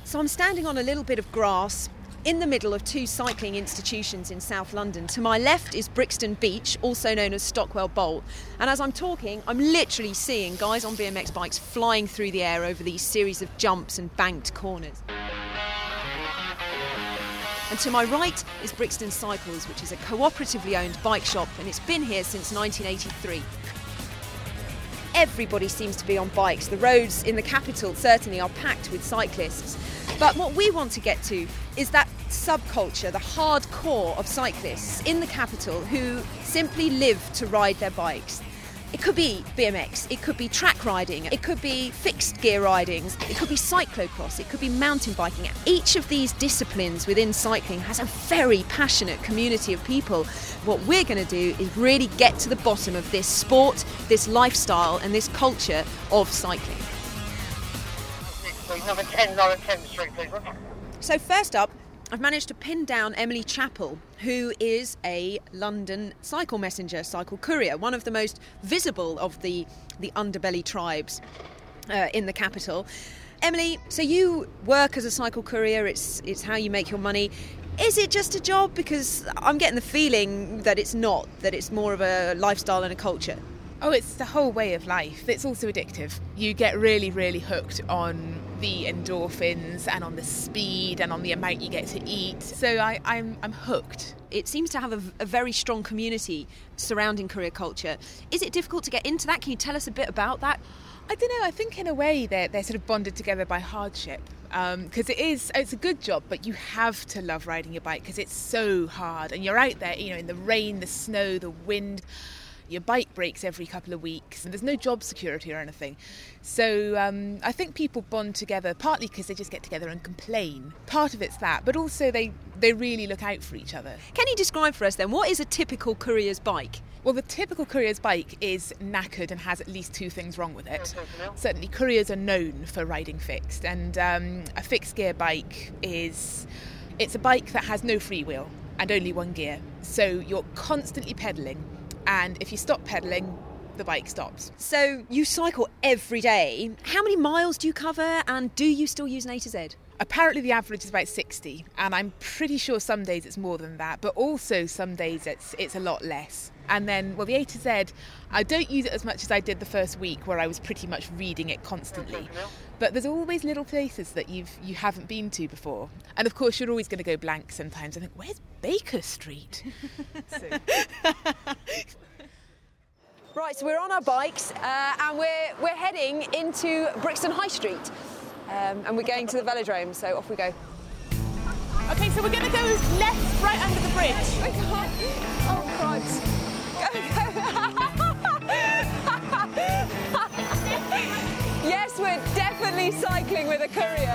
So I'm standing on a little bit of grass in the middle of two cycling institutions in South London. To my left is Brixton Beach, also known as Stockwell Bowl. And as I'm talking, I'm literally seeing guys on BMX bikes flying through the air over these series of jumps and banked corners. And to my right is Brixton Cycles, which is a cooperatively owned bike shop, and it's been here since 1983. Everybody seems to be on bikes. The roads in the capital certainly are packed with cyclists. But what we want to get to is that subculture, the hardcore of cyclists in the capital who simply live to ride their bikes. It could be BMX, it could be track riding, it could be fixed gear riding, it could be cyclocross, it could be mountain biking. Each of these disciplines within cycling has a very passionate community of people. What we're going to do is really get to the bottom of this sport, this lifestyle and this culture of cycling. Number 10, Lower 10th Street, please. So first up, I've managed to pin down Emily Chappell, who is a London cycle messenger, cycle courier, one of the most visible of the underbelly tribes in the capital. Emily, so you work as a cycle courier, it's how you make your money. Is it just a job? Because I'm getting the feeling that it's not, that it's more of a lifestyle and a culture. Oh, it's the whole way of life. It's also addictive. You get really, really hooked on the endorphins and on the speed and on the amount you get to eat. So I'm hooked. It seems to have a very strong community surrounding courier culture. Is it difficult to get into that? Can you tell us a bit about that? I don't know. I think in a way they're sort of bonded together by hardship. Because it's a good job, but you have to love riding your bike because it's so hard. And you're out there, in the rain, the snow, the wind. Your bike breaks every couple of weeks and there's no job security or anything. So I think people bond together partly because they just get together and complain. Part of it's that, but also they really look out for each other. Can you describe for us then, what is a typical courier's bike? Well, the typical courier's bike is knackered and has at least two things wrong with it. Certainly couriers are known for riding fixed, and a fixed gear bike it's a bike that has no freewheel and only one gear. So you're constantly pedalling. And if you stop pedalling, the bike stops. So you cycle every day. How many miles do you cover, and do you still use an A to Z? Apparently the average is about 60, and I'm pretty sure some days it's more than that, but also some days it's a lot less. And then, the A to Z, I don't use it as much as I did the first week where I was pretty much reading it constantly. But there's always little places that you haven't been to before. And of course, you're always going to go blank sometimes. I think, where's Baker Street? Right, so we're on our bikes and we're heading into Brixton High Street. And we're going to the velodrome, so off we go. Okay, so we're going to go left, right under the bridge. Oh, Christ. Yes, we're definitely cycling with a courier.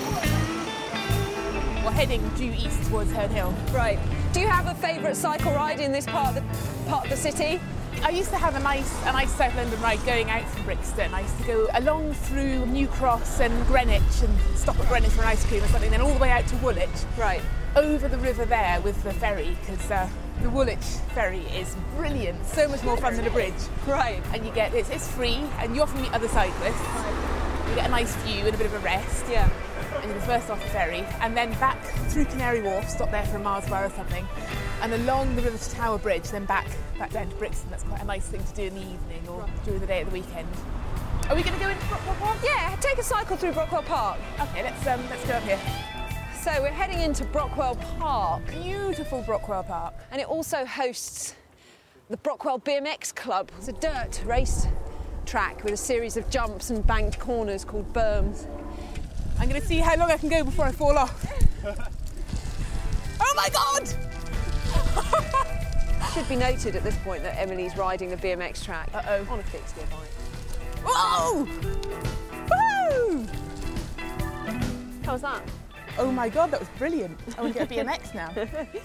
We're heading due east towards Herne Hill. Right. Do you have a favourite cycle ride in this part of the city? I used to have a nice South London ride going out from Brixton. I used to go along through New Cross and Greenwich and stop at Greenwich for an ice cream or something, then all the way out to Woolwich. Right. Over the river there with the ferry, because the Woolwich ferry is brilliant, so much more fun than a bridge. Right. And you get it's free, and you often meet other cyclists. Right. You get a nice view and a bit of a rest. Yeah. And you're first off the ferry, and then back through Canary Wharf, stop there for a Mars bar or something, and along the River to Tower Bridge, then back down to Brixton. That's quite a nice thing to do in the evening or during the day at the weekend. Are we going to go into Brockwell Park? Yeah, take a cycle through Brockwell Park. Okay, let's go up here. So we're heading into Brockwell Park. Beautiful Brockwell Park. And it also hosts the Brockwell BMX Club. It's a dirt race track with a series of jumps and banked corners called berms. I'm going to see how long I can go before I fall off. Oh my God! It should be noted at this point that Emily's riding the BMX track on a fixed gear bike. Whoa! Woo! How was that? Oh my God, that was brilliant. I want to get a BMX now.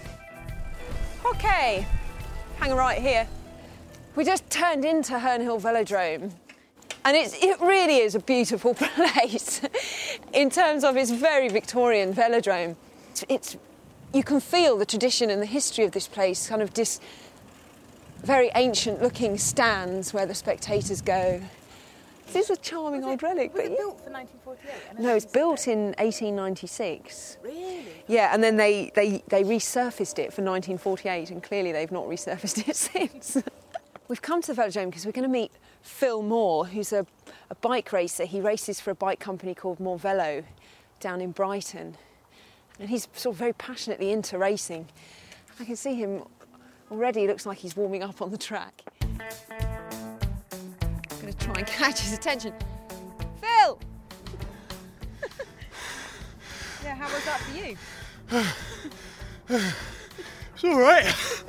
Okay, hang on right here. We just turned into Herne Hill Velodrome. And it really is a beautiful place in terms of its very Victorian velodrome. You can feel the tradition and the history of this place, kind of very ancient-looking stands where the spectators go. This is a charming old relic. Was it built for 1948? No, it's built in 1896. Really? Yeah, and then they resurfaced it for 1948, and clearly they've not resurfaced it since. We've come to the velodrome because we're going to meet Phil Moore, who's a bike racer. He races for a bike company called More Velo down in Brighton. And he's sort of very passionately into racing. I can see him already. He looks like he's warming up on the track. I'm going to try and catch his attention. Phil! Yeah, how was that for you? It's all right.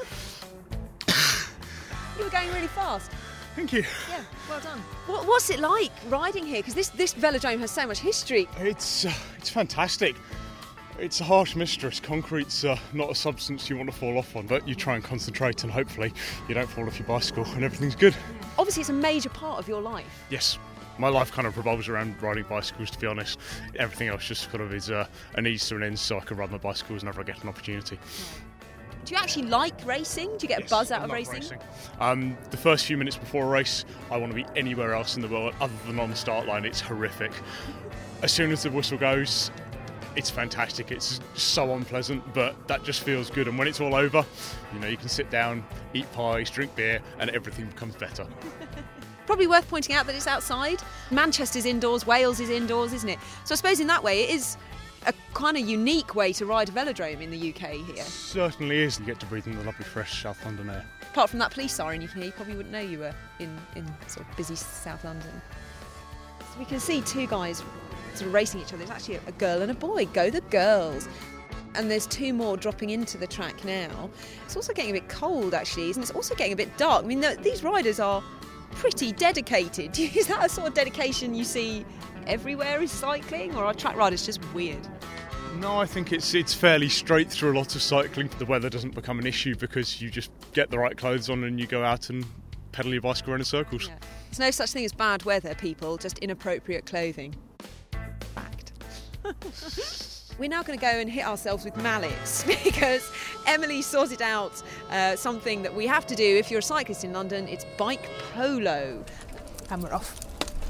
You were going really fast. Thank you. Yeah, well done. What's it like riding here? Because this velodrome has so much history. It's fantastic. It's a harsh mistress. Concrete's not a substance you want to fall off on, but you try and concentrate and hopefully you don't fall off your bicycle and everything's good. Obviously, it's a major part of your life. Yes. My life kind of revolves around riding bicycles, to be honest. Everything else just kind of is an ease to an end, so I can ride my bicycles whenever I get an opportunity. Do you actually like racing? Do you get a buzz out of racing? The first few minutes before a race, I want to be anywhere else in the world other than on the start line. It's horrific. As soon as the whistle goes, it's fantastic. It's so unpleasant, but that just feels good. And when it's all over, you can sit down, eat pies, drink beer, and everything becomes better. Probably worth pointing out that it's outside. Manchester's indoors, Wales is indoors, isn't it? So I suppose in that way it is a kind of unique way to ride a velodrome in the UK here. Certainly is. You get to breathe in the lovely fresh South London air. Apart from that police siren you can hear, you probably wouldn't know you were in sort of busy South London. So we can see two guys sort of racing each other. There's actually a girl and a boy. Go the girls. And there's two more dropping into the track now. It's also getting a bit cold actually, and it's also getting a bit dark. I mean, these riders are pretty dedicated. Is that a sort of dedication you see everywhere in cycling, or are track riders just weird? No, I think it's fairly straight through a lot of cycling. The weather doesn't become an issue because you just get the right clothes on and you go out and pedal your bicycle around in circles. Yeah. There's no such thing as bad weather, people, just inappropriate clothing. Fact. We're now going to go and hit ourselves with mallets because Emily sorted out something that we have to do if you're a cyclist in London. It's bike polo. And we're off.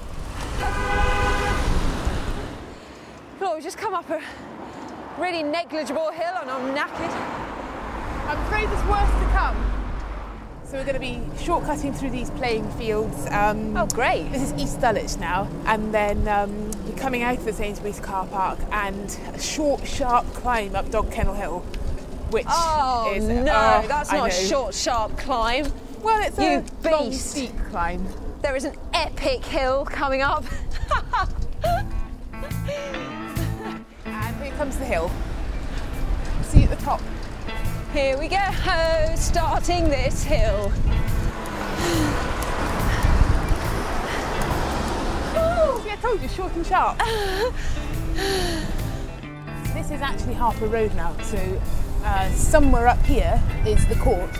Look, we've just come up a really negligible hill and I'm knackered. I'm afraid there's worse to come. So we're going to be shortcutting through these playing fields. Oh, great. This is East Dulwich now. And then you're coming out of the Sainsbury's car park and a short, sharp climb up Dog Kennel Hill, which is... no, that's not a short, sharp climb. Well, it's a long, beast. steep climb. There is an epic hill coming up. And here comes the hill. See you at the top. Here we go, starting this hill. Oh, see, I told you, short and sharp. This is actually Harper Road now, so somewhere up here is the court.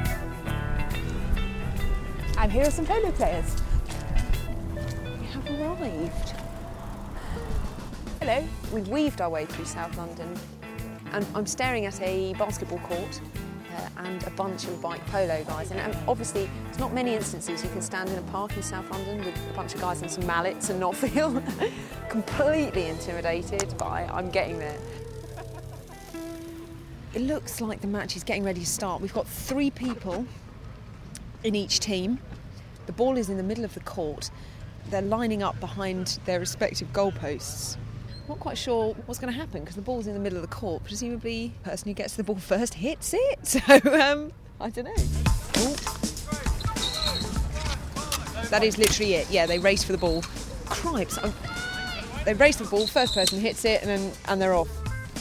And here are some polo players. We have arrived. Hello. We've weaved our way through South London. And I'm staring at a basketball court and a bunch of bike polo guys. And obviously, there's not many instances you can stand in a park in South London with a bunch of guys and some mallets and not feel completely intimidated, but I'm getting there. It looks like the match is getting ready to start. We've got 3 people in each team. The ball is in the middle of the court. They're lining up behind their respective goalposts. Not quite sure what's going to happen because the ball's in the middle of the court. Presumably, the person who gets the ball first hits it. So, I don't know. Ooh. That is literally it. Yeah, they race for the ball. Cripes. They race for the ball, first person hits it, and they're off.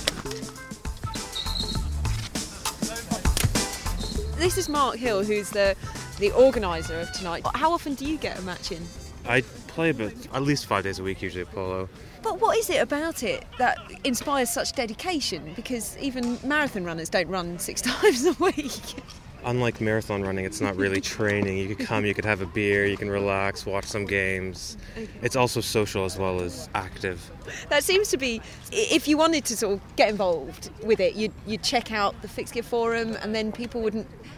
This is Mark Hill, who's the organiser of tonight. How often do you get a match in? I play at least 5 days a week, usually at polo. But what is it about it that inspires such dedication? Because even marathon runners don't run 6 times a week. Unlike marathon running, it's not really training. You could come, you could have a beer, you can relax, watch some games. Okay. It's also social as well as active. That seems to be, if you wanted to sort of get involved with it, you'd check out the Fixed Gear forum and then people wouldn't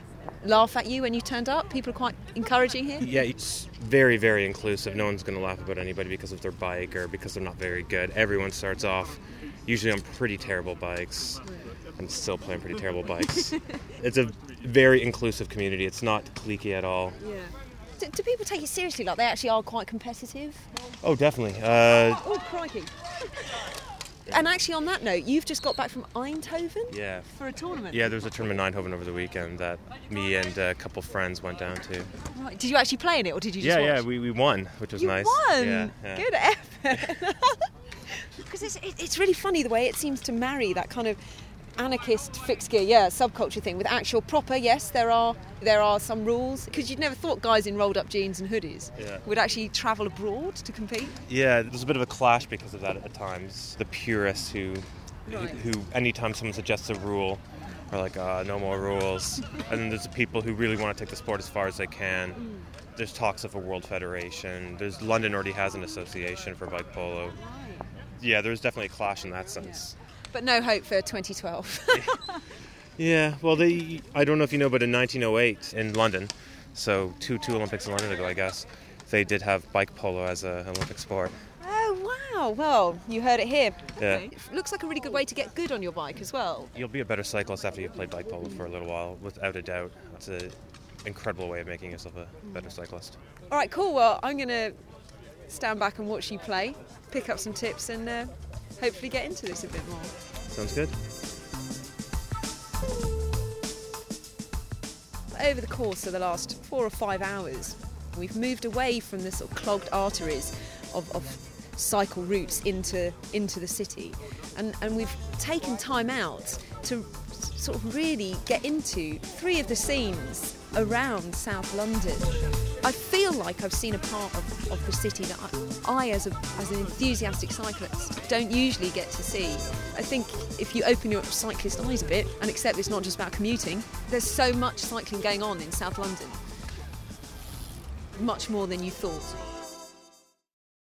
laugh at you when you turned up? People are quite encouraging here? Yeah, it's very, very inclusive. No one's going to laugh about anybody because of their bike or because they're not very good. Everyone starts off usually on pretty terrible bikes. I'm still playing pretty terrible bikes. It's a very inclusive community. It's not cliquey at all. Yeah. Do people take it seriously? Like they actually are quite competitive? Oh, definitely. Oh, crikey. And actually, on that note, you've just got back from Eindhoven Yeah. for a tournament. Yeah, there was a tournament in Eindhoven over the weekend that me and a couple friends went down to. Right. Did you actually play in it, or did you just watch? Yeah, we won, which was You nice. won? Yeah. Good effort. Because it's really funny the way it seems to marry that kind of anarchist fixed gear, subculture thing with actual proper. Yes, there are some rules, because you'd never thought guys in rolled up jeans and hoodies would actually travel abroad to compete. Yeah, there's a bit of a clash because of that at times. The purists who anytime someone suggests a rule are like, no more rules. And then there's the people who really want to take the sport as far as they can. There's talks of a world federation. London already has an association for bike polo. Yeah, there's definitely a clash in that sense. But no hope for 2012. Yeah, well, I don't know if you know, but in 1908 in London, so two Olympics in London ago, I guess, they did have bike polo as an Olympic sport. Oh, wow. Well, you heard it here. Yeah. It looks like a really good way to get good on your bike as well. You'll be a better cyclist after you've played bike polo for a little while, without a doubt. It's an incredible way of making yourself a better cyclist. All right, cool. Well, I'm going to stand back and watch you play, pick up some tips and hopefully get into this a bit more. Sounds good. Over the course of the last 4 or 5 hours, we've moved away from the sort of clogged arteries of cycle routes into the city, and we've taken time out to sort of really get into 3 of the scenes around South London. I feel like I've seen a part of the city that I as an enthusiastic cyclist, don't usually get to see. I think if you open your cyclist eyes a bit and accept it's not just about commuting, there's so much cycling going on in South London. Much more than you thought.